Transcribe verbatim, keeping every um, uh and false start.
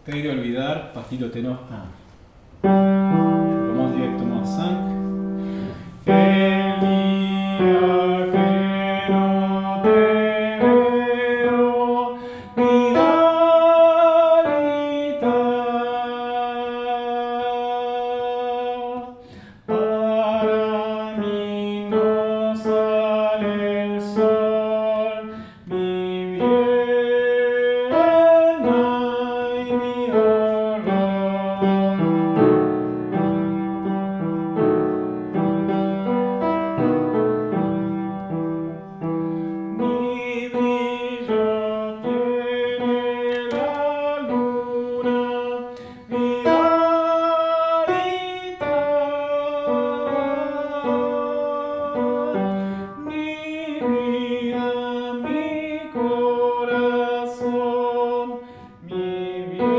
Te de olvidar, pastito tenor. Ah. Vamos directo más cinco. El día que no te veo, mi Dalita, para mí no sale el sol, mi Viena y mi dolor. Mi brillo tiene la luna, mi Dalita, mi vida, mi corazón, mi bien.